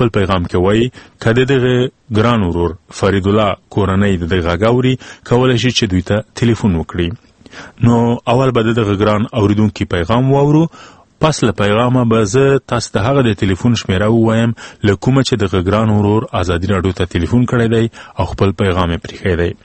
خپل پیغام کې وایي کله دغه ګران ورور فرید الله کورنۍ د غاګاوري کولای شي چې دوی ته ټلیفون وکړي. نو اول به دغه ګران اوریدونکو پیغام واورو، پس له پیغامه به زه تاسو ته هغه د ټلیفون شمیره ووایم له کومه چې دغه ګران ورور ازادي راډیو ته ټلیفون کړی دی او خپل پیغام یې پرېښی دی.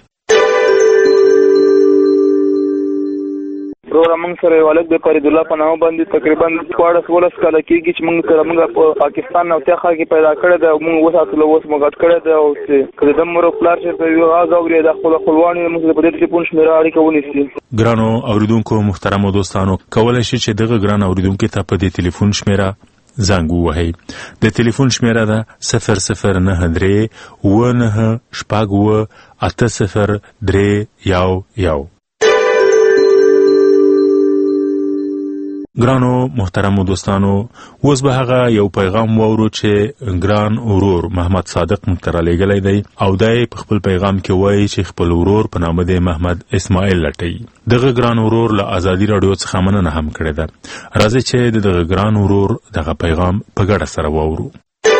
ورور موږ سره یو هلک د فرید الله په نامه باندې تقریبا 14 کاله کېږي چې موږ سره موږ په پاکستان او تیا ښار کې پیدا کړی دی او موږ وساتلو، اوس مو ګډ کړی دی او چې که د مور او پلار چېرته وي غږ اوري د خپلوان یې موږ په دې ټلیفون شمېره اړیکه ونیسي. ګرانو اوریدونکو محترمو دوستانو، کولی شي چې دغه ګران اوریدونکي ته په دې ټلیفون شمېره زنګ ووهئ. د ټلیفون شمېره ده 0093 19 شپږ 8031. ګرانو محترمو دوستانو، اوس به هغه یو پیغام واورو چې ګران ورور محمد صادق مونږ ته رالیږلی دی او دی په خپل پیغام کې وایي چې خپل ورور په نامه دی محمد اسماعیل لټوي. دغه ګران ورور له ازادي راډیو څخه مننه هم کړې ده. راځئ چې دغه ګران ورور دغه پیغام په ګډه سره واورو.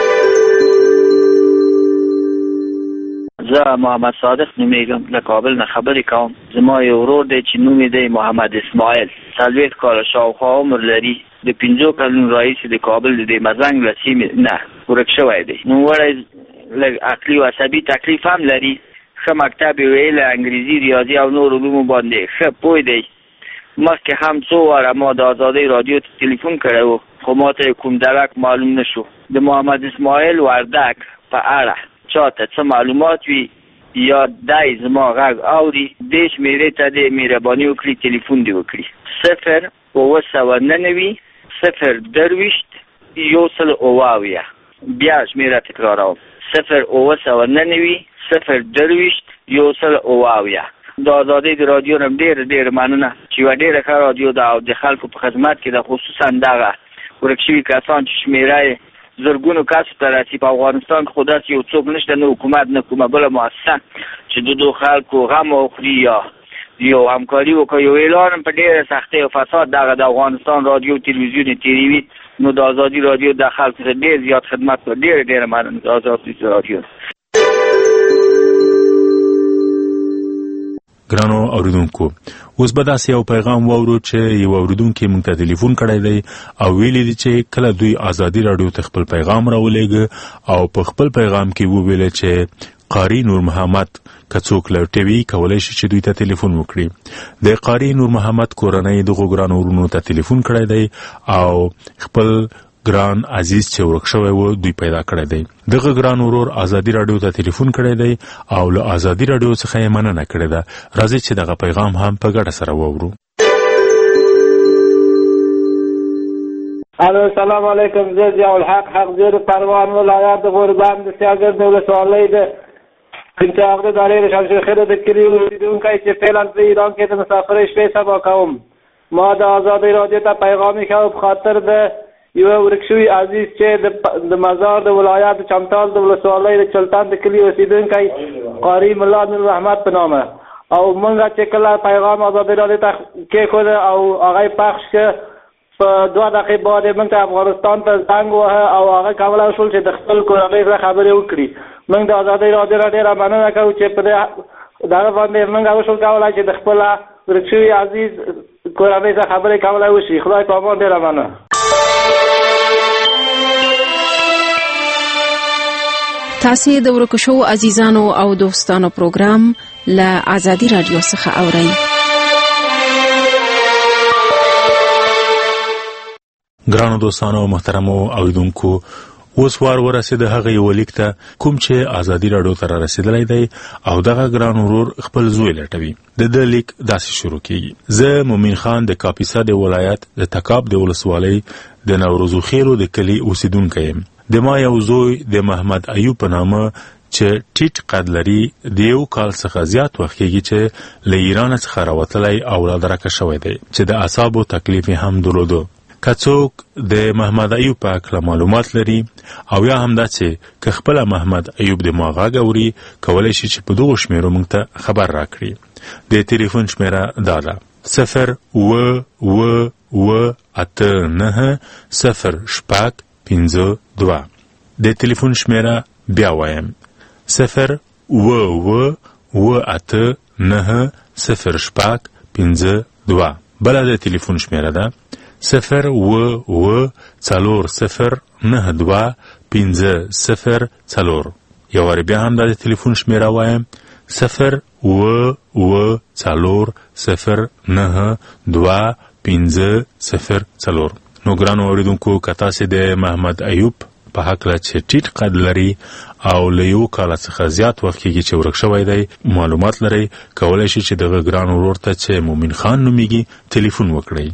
زه محمد صادق نومیږم، له کابل نه خبرې کوم. زما یو ورور دی چې نوم یې دی محمد اسماعیل، 40 کاله شاوخوا عمر لري. د 50 کلونو راهیسې د کابل د مزنګ له سیمې نه ورک شوی دی. نوموړی لږ عقلي او عصبي تکلیف هم لري. ښه مکتب یې ویلی، انګریزي، ریاضي او نور علومو باندې ښه پوه دی. مخکې هم څو واره ما د ازادۍ راډیو ته ټلیفون کړی و، خو ما ته کوم درک معلوم نه شو. د محمد اسماعیل وردک په اړه چاته څه معلومات وي یا دی زما غږ اوري، دې شمېرې ته دې مهرباني وکړي ټلیفون دې وکړي. 0 0 درویشت 100 بیا شمېره تکراروم 0 0 درویشت 100. د ازادۍ د راډیو نه ډېر مننه چې یوه ډېره ښه راډیو ده او د خلکو په خدمت کې ده، خصوصا دغه ورک شوي کسان چې شمېره یې زرګونو کسو ته رسي. په افغانستان کې خو داسې یو څوک نشته، نه حکومت نه کومه بله مؤسسه چې د دو خلکو غم وخوري یا یو همکاري وکړي. یو اعلان هم په ډېره سختۍ او فساد دغه د افغانستان راډیو تلویزیون تېروي. نو د ازادي راډیو د خلکو ته ډېر زیات خدمت کوي. ډېره مننه د ازادي راډیو. ګرانو اوریدونکو، اوس به داسې یو پیغام واورو چې یو اوریدونکي موږ ته ټلیفون کړی دی او ویلي دي چې کله دوی ازادي راډیو ته خپل پیغام راولېږه او په خپل پیغام کې وویل چې قاری نور محمد که څوک لټوي کولی شي چې دوی ته ټلیفون وکړي. د قاری نور محمد کورنۍ دغو ګرانو ورونو ته ټلیفون کړی دی او خپل ګران عزیز چې ورک شوی و دوی پیدا کړی دی. دغه ګران ورور ازادي راډیو ته ټلیفون کړی دی او له ازادي راډیو څخه یې مننه کړې ده. راځئ چې دغه پیغام هم په ګډه سره واورو. الو السلام علیکم. زه ضیاء الحق حقزیر پروان ولایت غوربند د سیاګر د ولسوالۍ د انتخاب د دایره شمشیر خیره د کلی اوسیدونکی چې فعلا په ایران کې د مسافرۍ شپې سبا کوم. ما د ازادۍ راډیو ته پیغام ښه په خاطر د یو ورک شوي عزیز چې د مزار د ولایت چمتال د ولسوالۍ د چلتان د کلي اوسیدونکی قاری ملا نور محمد په نامه او موږ چې کله پیغام ازادۍ راډیو ته کېښود او هغه پخش کړ، په 2 دقیقې بعد موږ ته افغانستان ته زنګ ووهه او هغه کولی شول چې د خپل کورنۍ سره خبرې وکړي. موږ د ازادۍ راډیو نه ډېره مننه کوو چې په دغه باندې موږ وشول کولی چې د خپل ورک شوي عزیز کورنۍ سره خبرې کولی وشي. خدای په امان. ډېره مننه. تاسې د ورکو شوو عزیزانو او دوستانو پروګرام له ازادي راډیو څخه اورئ. ګرانو دوستانو او محترمو اوریدونکو، اوس وار ورسېد هغه یو لیک ته کوم چې ازادي راډیو ته رسیدلی دی او دغه ګران ورور خپل زوی لټوي. د لیک داسې شروع کیږي: زه مومن خان د کاپیسا د ولایت د تکاب د ولسوالۍ د نوروزو خیرو د کلي اوسیدونکی یم. د ما یو زوی د محمد ایوب په نامه چې ټیټ قد لري، د 1 کال څخه زیات وخت کېږي چې له ایران څخه راوتلی او رادرکه شوی دی چې د اعصابو تکلیف هم درلوده. که څوک د محمد ایوب په اړه معلومات لري او یا هم دا چې که خپله محمد ایوب د ما غږ اوري کولی شي چې په دغو شمېرو موږ ته خبر راکړي. د ټلیفون شمېره دا ده 0 8 9 0 5 5 2. د ټلیفون شمیره بیا وایم 0 و 8 9 0 شپږ 5 2. بل د ټلیفون شمیره ده 0 و 4 0 9 2 5 0 4. یو ور بیا هم د ټلیفون شمیره وایم 0 و 4 0 9 2 5 0 4. نو ګرانو اوریدونکو که تاسې د محمد ایوب په هکله چې ټیټ قد لري او له یو کال څخه زیات وخت کېږي چې ورک شوی دی معلومات لرئ کولی شي چې دغه ګران ورور ته چې مومن خان نومیږي ټلیفون وکړئ.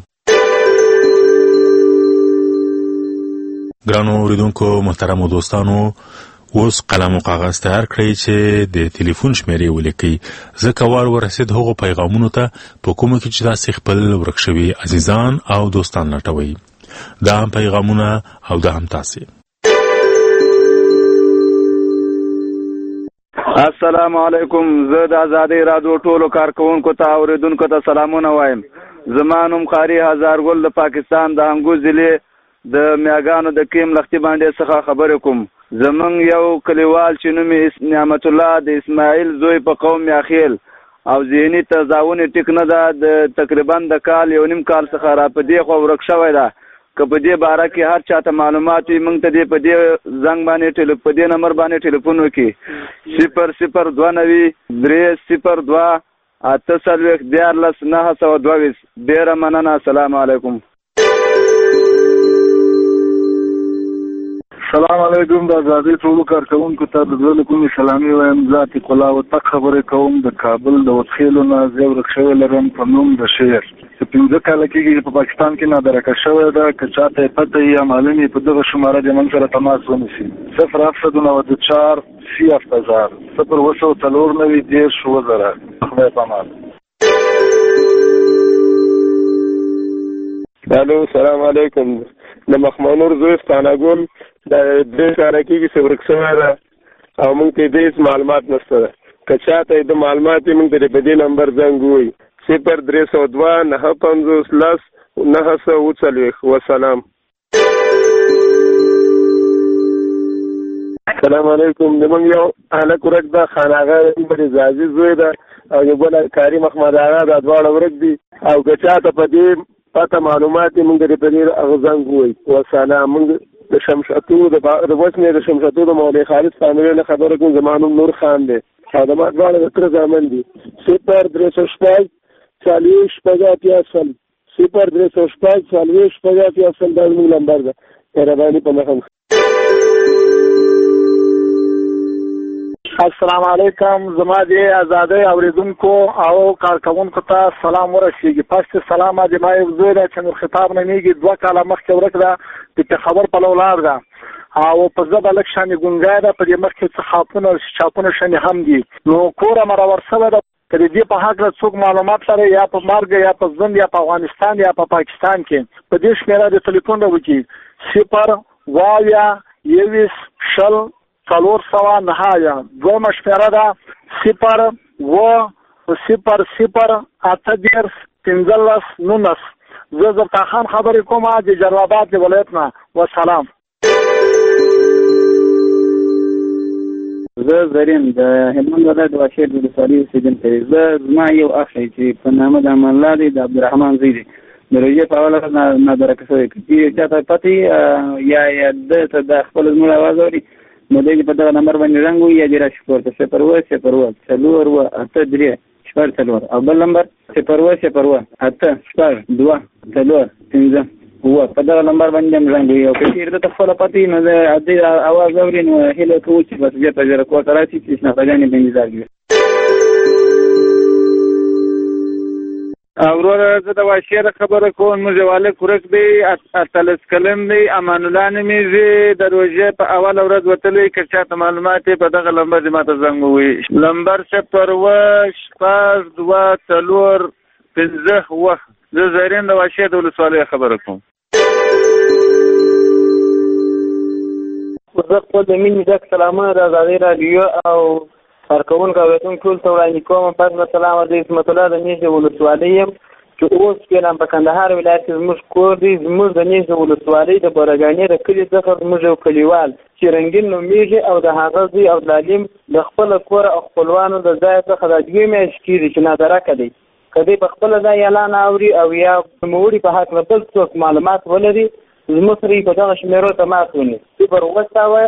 ګرانو اوریدونکو محترمو دوستانو اوس قلم او کاغذ تیار کړئ چې د ټلیفون شمیرې ولیکئ ځکه وار ورسید هغو پیغامونو ته په کومو کې چې تاسې خپل ورک شوي عزیزان او دوستان لټوئ. دا هم پیغامونه او دا هم تاسې. السلام علیکم. زه د ازادۍ راډیو ټولو کارکوونکو ته اوریدونکو ته سلامونه وایم. زما نوم قاری هزارګل د پاکستان د انګو ضلع د میاګانو د کیم لختي باندې څخه خبرې کوم. زمونږ یو کلیوال چې نوم یې نعمت الله د اسماعیل زوی په قوم یاخیل او ذهني تضاون ټیک نه ده د تقریبا د کال یو نیم کال څخه را په دې خو ورک شوی ده. که په دې باره کې هر چاته معلومات وي موږ ته دې په دې زنګ باندې په دې نمبر باندې ټلیفون وکړي 0092 302 840 922. ډېره مننه. السلام علیکم. السلام علیکم. د ازادۍ ټولو کارکوونکو ته د زړه له کومې سلامي وایم. ذاتي قلا وطق خبرې کوم د کابل د وتخیلو نه. زه ورک شوی لرم په نوم د شعر چې 15 کاله کېږي چې په پاکستان کې نادرکه شوی ده. که چاته یې پته وي یا معلوم یې په دغه شماره د من سره تماس ونیسي 0794 3000 0 10 خدای پامان. الو سلام علیکم. د مخمنور زوی ستانګل د دې کار کېږي چې ورک شوی ده او موږ ته دې معلومات نشته ده. که چاته د معلومات موږ ته په دې نمبر زنګ ووایي 0302 950 940. وسلام. السلام علیکم. زمونږ یو هلک ورک ده خاناغه عزیز زوی ده او یو بل کاري محمد آغا دا دواړه ورک دي او که چاته په دې پته معلومات موږ ته په دې هغه زنګ ووایي. وسلام. موږ د شمشتو د وسنې د شمشتو د مولوي خالد فاميلي نه خبره کوم. زما نوم نور خان دی او د ما دواړه د تر زامن دي 0306 40 50 0306 40 50 دا زموږ نمبر ده. مهرباني په مخم. السلام علیکم. زما د ازادۍ اوریدونکو او کارکوونکو ته سلام ورسیږي. پس سلام د ما یو زوی ده چې نور خطاب نمیږي 2 کاله مخکې ورک ده د خبر په لولار ده او په ځبه لک شانې ګونګا ده په دې مخکې څه چاپونه شانې هم دي. نو کوره مرور سوه ده که د دې په حق څوک معلومات لري یا په مرګ یا په ژوند یا په افغانستان یا په پاکستان کې په دې شمیره د ټلیفون وکړي 0 20 409. دویمه شمیره ده 0 0 0 8 15 19. زه زرتا خان خبرې کوم د جلالاباد د ولایت نه. وسلام. زه زرین د هلمند ولایت د واشیر ولسوالۍ اوسېدونکی. زما یو اخ دی چې په نامه د امان الله دی د عبدالرحمن زوی دی. د روژې په اوله نادرکه شوی چې چاته پته یا ده ته د خپل زموږ اواز اوري نو دی په دغه نمبر باندې رنګ وي یا دې راشي پورته 0 0 4 4 او بل نمبر 0 0 8 2 4 5 په دغه نمبر باندې رنګ وي. او که چېرته ته خپله پته نو د دې اواز اوري نو هیله کوو چې بس بیا په ژره کور ته راشي چې شناخته په انتظار کړي. وروره زه د واشیر خبره کوم. موږ والک ورک دی 18 کلن دی. امان الله نومیږي. د روژې په اوله ورځ وتلی. که چاته معلومات په دغه نمبر دې ماته زنګ ووایي. نمبر 0 2 4 5. زه زرین د واشیر د ولسوالۍ خبره کوم. زه خپل د مینې ډک سلامونه د ازادۍ راډیو او کارکوونکو اوریدونکو ټول ته وړاندې کوم. پس له سلامه د عصمت الله د نیژدې ولسوالۍ یم چې اوس فعلا په کندهار ولایت کې زموږ کور دی، زموږ د نیژدې ولسوالۍ د برګانې د کلي څخه زموږ یو کلیوال چې رنګین نومیږي او د هغه زوی عبدالعلیم د خپل کور او خپلوانو د ځای څخه د 2 میاشتې کېږي چې نادرکه دی. که دی په خپله دا اعلان اوري او یا نوموړي په حق نه بل څوک معلومات ولري، زموږ سره یې په دغه شمېرو تماس ونیسي 0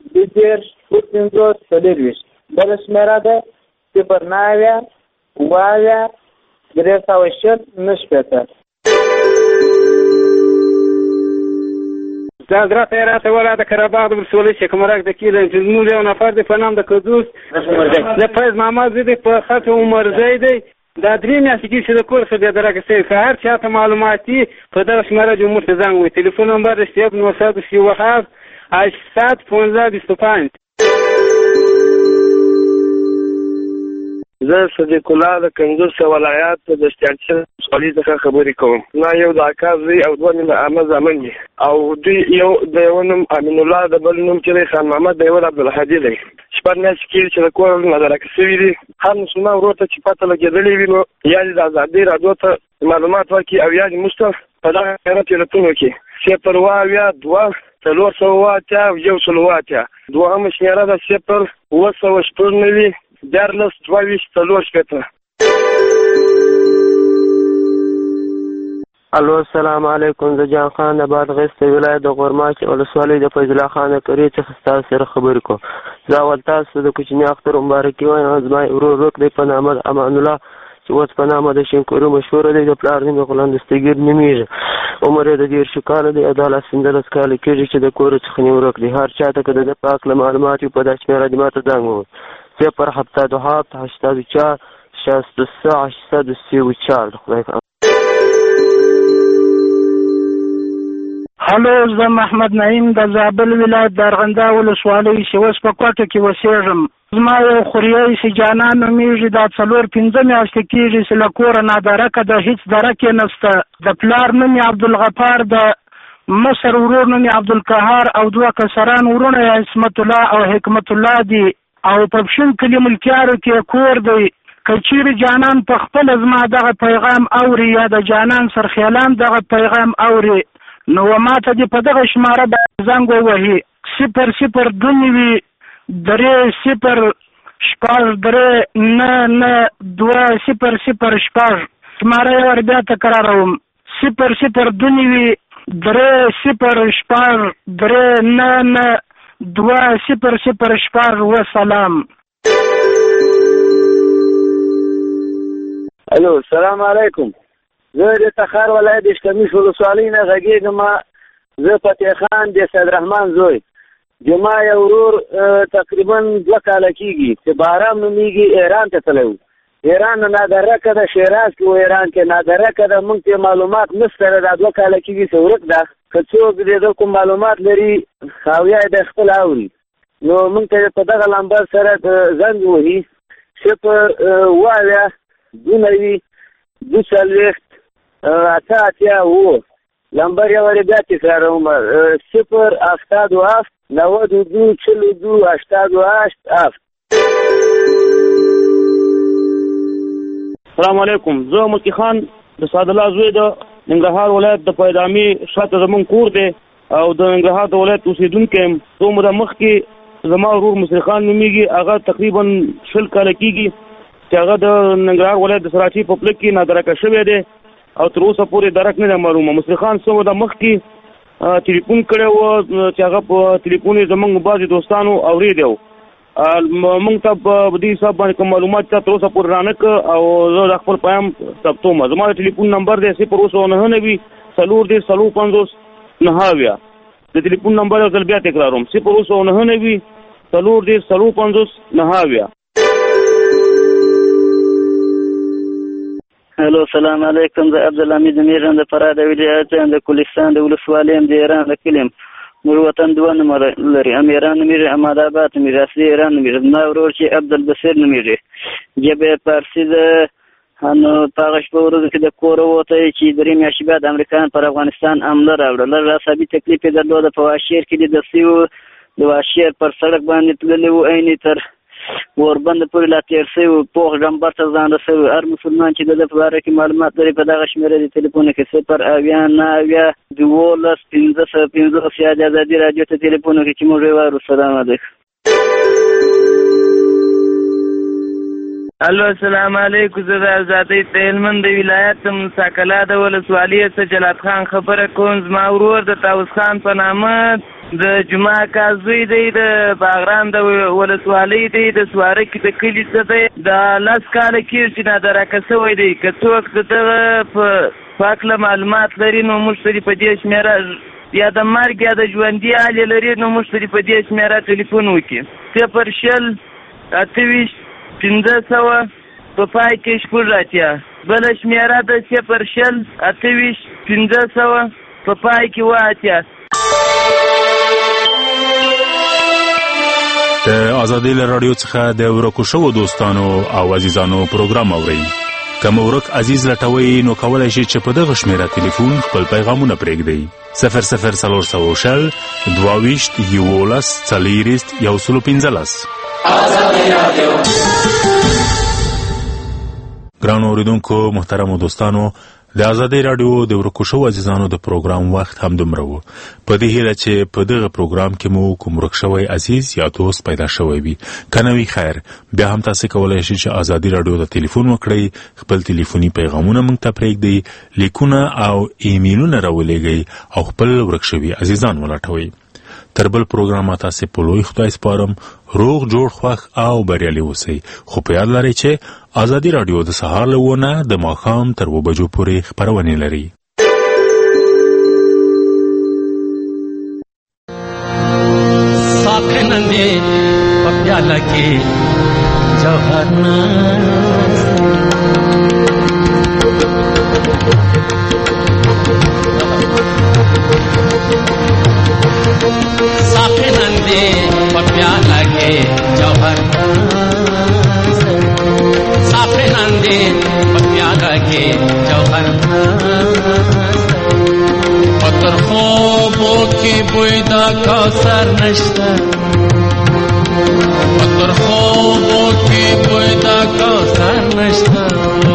2 50 بله شمېره ده 0 9 300 9 دا درته یې راته ولا د قرهباغ د ولسوالۍ شکمرک د کیدن چې زموږ یو نفر دی په نام د قدوس د فیض محمد زوی دی په خط عمرزی دی. دا 3 میاشتې کې چې د کور څخه بېدرکه شوی، که هر چاته معلومات وي په دغه شمېره چې موږ ته زنګ ووایي. تلیفون نمبر دی 0937 815 زه صدیق الله د کندوز ولایت د شتیانچل ولسوالۍ څخه خبرې کوم. ما یو د اکا زوی او 2 نیمه عامه زامن دي او دوی یو د یو نوم امین الله د بل نوم چې دی خان محمد د یو عبدالهادي دی. شپږ میاشتې کېږي چې د کور نادرکه شوي دي. هر مسلمان ورور ته چې پته لګېدلې وي نو یا دې د ازادۍ راډیو ته معلومات ورکړي او یا دې موږ ته په دغه خیرات تلیفون وکړي 0 2 480 180. دوهمه شمېره ده 0 9 14 22 الو السلام علیکم. زه جان خان د بادغیس ولایت د غورماچ ولسوالۍ د فیض الله خان کرې څخه ستاسو سره خبرې کوم. زه اول تاسو د کوچني اختر مبارکي وایم. زما ورور روک دی په نامه امان الله چې اوس په نامه د شینکورو مشهوره دی. د پلار نوم یې غلام دستګیر نومیږي. عمر یې د 13 کاله دی او د 15 کاله کېږي چې د کور څخه نیورک دی. هر چاته که د ده په هکله معلومات وي په دا شمېره دې ماته زنګ ووایي 0 84 63 834. خدای په هلو، زه محمد نعیم د زابل ولایت د ارغنداو ولسوالۍ چې اوس په کوټه کې اوسېږم. زما یو خوریی چې جانان نومیږي، دا 4-5 میاشتې کېږي چې له کوره نادرکه ده، هېڅ درک یې نشته. د پلار نوم یې عبدالغفار، د مشر ورور نوم یې عبدالقهار او 2 کسران ورونه یې عصمت الله او حکمت الله دي او په پښین کلي ملکیارو کې کور دی. که چیرې جانان په خپله زما دغه پیغام اوري یا د جانان سرخیلان دغه پیغام اوري نو ما ته دې په دغه شماره باندې زنګ ووهي 0 2 3 0 6 3 9 2 0 0 6. شماره یې ور بیا تکراروم 0 2 3 0 6 3 9 2 0 0 6. وسلام. الو السلام علیکم. زه د تخار ولایت د شکمیش ولسوالۍ نه غږېږم. زه فتح خان د سیدرحمان زوی. زما یو ورور تقریبا 2 کاله کېږي چې بارام نومیږي، ایران ته تللی و. ایران نه نادرکه ده، شیراز کې و ایران کې نادرکه ده. موږ ته معلومات نشته، دا 2 کاله کېږي چې ورک ده. که څوک د کوم معلومات لري او یا د خپل اوري نو موږ ته په دغه نمبر سره زنګ وهي 0 2 2 8 نمبر یې ور بیا تکراروم 0 82 92 42 88. السلام علیکم. زه مکی خان د سعد الله زوی د ننګرهار ولایت د پیدامي شاته زمون کور دی او د ننګرهار د ولایت اوسیدونکی یم. څو موده مخکې زما ورور مصری خان نومیږي، هغه تقریبا 20 کاله کېږي چې هغه د ننګرهار ولایت د سراچي په پلک کې نادرکه شوی دی او تر اوسه پورې درک نه دی معلومه. مصری خان څو موده مخکې ټلیفون کړی و چې هغه په ټلیفون یې زمونږ بعضې دوستانو اورېدی و. مونږ ته په دې حساب باندې کوم معلومات تر اوسه پورې رانه کړ او زه د خپل پیغام ثبتوم. زما د ټلیفون نمبر دی 0 4 9 د ټلیفون نمبر یو ځل بیا تکراروم 0 4 9. هلو السلام علیکم. زه عبدالحمید میرم د فراه د ولایت د کوهستان د ولسوالۍ د ایران د کلیم. مور وطن 2 نمبر لري. امیران نومیږي، احمد آباد نومیږي، اصلي ایران نومیږي. زما ورور چې عبدالبصیر نومیږي، ژبه فارسي ده. نو په هغه شپه ورځو کې د کوره ووتی چې 3 میاشتې بعد امریکایان پر افغانستان حمله راوړه. لږ عصبي تکلیف یې درلوده. په واشیر کې د واشیر پر سړک باندې تللی و، عین تر اوربند پورې لا تېر شوی پوخ ډمبر ته ځان رسوي. هر مسلمان چې د ده په باره کې معلومات لري په دغه شمېره د تلیفون کې 080-9-12-15-15 یا د ازادي راډیو ته تلیفون کې چې موږ یې وارو. سلام علیکم. الو السلام علیکم. زه د ازادۍ د هلمند د ولایت مساکلا د ولسوالۍ څخه جلات خان خبره کوم. زما ورور د طاووس خان په نامه د جمعه کازوی دی د باغران د ولسوالۍ دی د سوارکي د کلي څخه دی. د 10 کاله کېږي چې نادرکه شوی دی. که څوک د دغه په هکله معلومات لري نو موږ سره په دې شمېره یا د مرګ یا د ژوندي حالې لري نو موږ سره په دې شمېره ټلیفون وکړي. 0-28-1500 په پای کې 80. بله شمېره د 0-28-1500 په پای کې 80. د ازادۍ راډیو څخه د ورکو شوو دوستانو او عزیزانو پروګرام اورئ. که مو ورک عزیز لټوئ نو کولی شئ چې په دغه شمېره تلیفون خپل پیغامونه پرېږدئ. 00322-11-40-115. ګرانو اوریدونکو محترمو دوستانو، د ازادۍ راډیو د ورکو شوو عزیزانو د پروګرام وخت هم دومره و. په دې هیله چې په دغه پروګرام کې مو کوم ورک شوی عزیز یا دوست پیدا شوی وي. که نه وي خیر، بیا هم تاسو کولی شئ چې ازادۍ راډیو ته تلیفون وکړئ، خپل تلیفوني پیغامونه موږ ته پرېږدئ، لیکونه او ایمیلونه راولېږئ او خپل ورک شوي عزیزان ولټوئ. تر بل پروګرام تاسو په لوی خدای سپارم. روغ جوړ خوښ او بریالي اوسئ. خو په یاد لرئ چې ازادي راډیو د سهار له 9 نه د ماښام تر 2 بجو پورې خپرونې لري. ساقي نندې په پیاله کې جوهر साखे नंदे पप्या लगे जौहर साखे नंदे पप्या लगे जौहर पत्थर خوبو की बुयदा कौसर नश्ता पत्थर خوبو की बुयदा कौसर नश्ता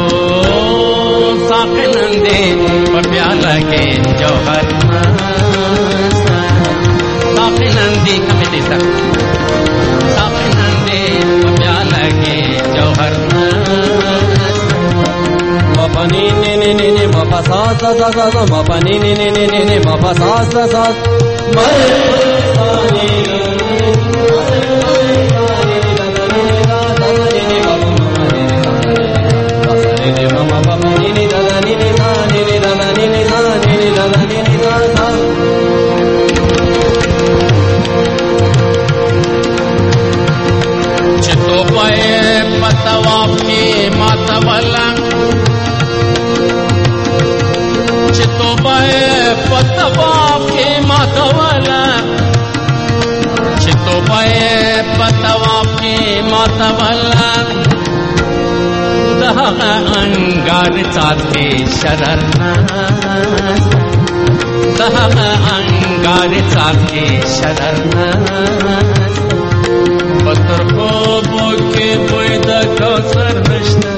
साखे नंदे पप्या लगे जौहर साफे नंदी कमेटी सा साफे नंदे पप्या लगे जौहर मपनी ने मपा सा सा सा सा मपनी ने मपा सा सा सा मरे सानी पतवाप की मातवला चितोबाए पतवाप की मातवला चितोबाए पतवाप की मातवला दहा अंगार चाते शररना दहा अंगार चाते शररना पत्थर خوبو کې پیدا کوثر نشته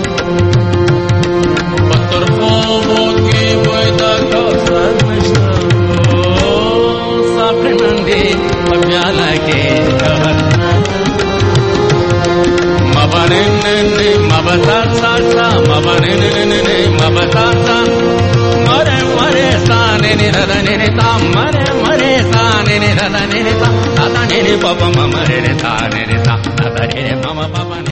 پتر خوبو کې پیدا کوثر نشته साखे नंदे पप्या लगे जौहर मबरने मबता सा मबरने मबता सा मरे मरे साने ने रदने ने ता मरे साने ने रदने ने ता ता ने पप मरे रे ता ने रे ता ता रे मम पप